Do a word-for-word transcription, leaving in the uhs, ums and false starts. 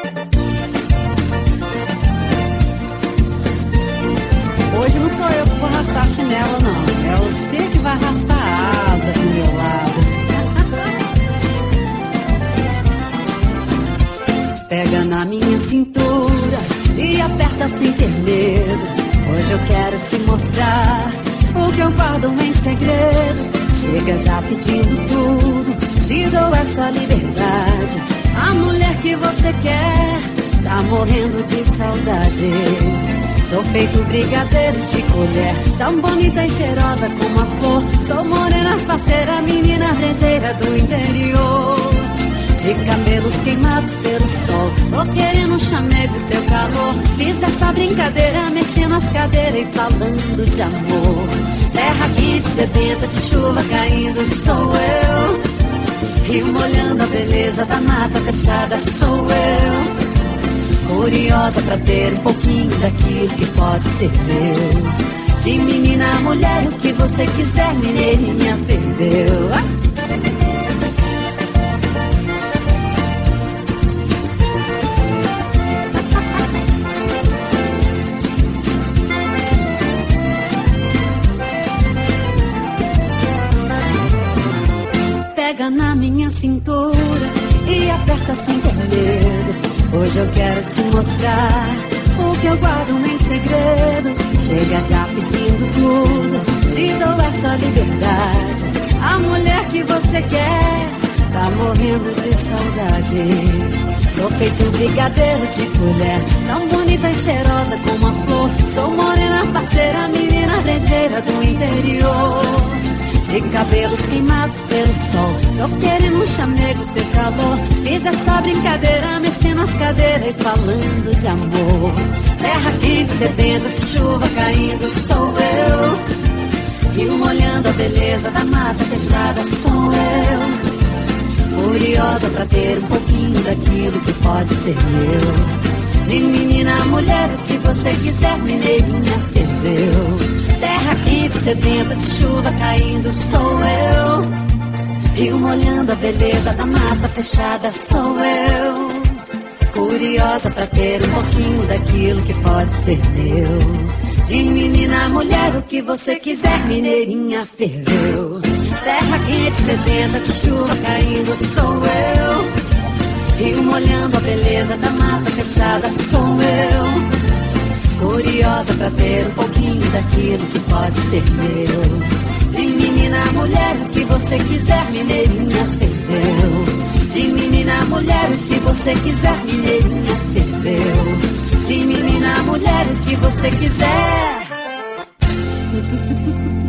Hoje não sou eu que vou arrastar a chinela, não. É você que vai arrastar a asa do meu lado. Pega na minha cintura e aperta sem ter medo. Hoje eu quero te mostrar o que eu guardo em segredo. Chega já pedindo tudo, te dou essa liberdade. A mulher que você quer tá morrendo de saudade. Sou feito brigadeiro de colher, tão bonita e cheirosa como a flor. Sou morena, parceira, menina brejeira do interior, de cabelos queimados pelo sol. Tô querendo um chamego, teu calor. Fiz essa brincadeira, mexendo as cadeiras e falando de amor. Terra quente, sedenta de chuva caindo, sou eu. Rio molhando a beleza da mata fechada, sou eu. Curiosa pra ter um pouquinho daquilo que pode ser meu. De menina a mulher, o que você quiser, mineirinha, perdeu. Ah! Pega na minha cintura e aperta sem ter medo. Hoje eu quero te mostrar o que eu guardo em segredo. Chega já pedindo tudo, te dou essa liberdade. A mulher que você quer tá morrendo de saudade. Sou feito brigadeiro de colher, tão bonita e cheirosa como a flor. Sou morena, parceira, menina brejeira do interior, de cabelos queimados pelo sol. Tô querendo um chamego, teu calor. Fiz essa brincadeira, mexendo as cadeiras e falando de amor. Terra quente, sedenta de chuva caindo, sou eu. Rio molhando a beleza da mata fechada, sou eu. Curiosa pra ter um pouquinho daquilo que pode ser meu. De menina a mulher, o que você quiser, mineirinha, perdeu. Terra quente, sedenta de chuva caindo, sou eu. Rio molhando a beleza da mata fechada, sou eu. Curiosa pra ter um pouquinho daquilo que pode ser meu. De menina a mulher, o que você quiser, mineirinha, ferveu. Terra quente, sedenta de chuva caindo, sou eu. Rio molhando a beleza da mata fechada, sou eu. Curiosa pra ter um pouquinho daquilo que pode ser meu. De menina a mulher, o que você quiser, mineirinha, ferveu. De menina a mulher, o que você quiser, mineirinha, ferveu. De menina a mulher, o que você quiser.